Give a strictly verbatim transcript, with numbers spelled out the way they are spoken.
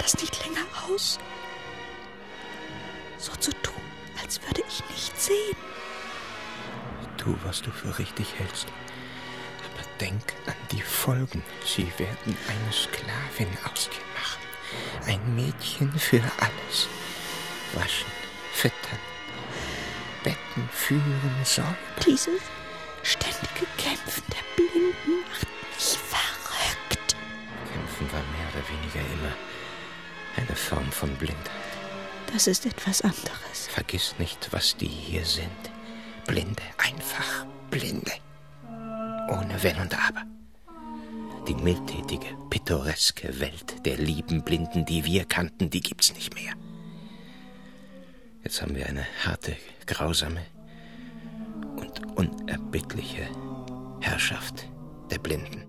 das nicht länger aus, so zu tun, als würde ich nicht sehen. Tu, was du für richtig hältst. Aber denk an die Folgen. Sie werden eine Sklavin aus dir machen. Ein Mädchen für alles. Waschen, füttern, betten, führen, sorgen. Dieses ständige Kämpfen der Blinden macht mich verrückt. Kämpfen war mehr oder weniger immer eine Form von Blindheit. Das ist etwas anderes. Vergiss nicht, was die hier sind. Blinde, einfach Blinde. Ohne Wenn und Aber. Die mildtätige, pittoreske Welt der lieben Blinden, die wir kannten, die gibt's nicht mehr. Jetzt haben wir eine harte, grausame und unerbittliche Herrschaft der Blinden.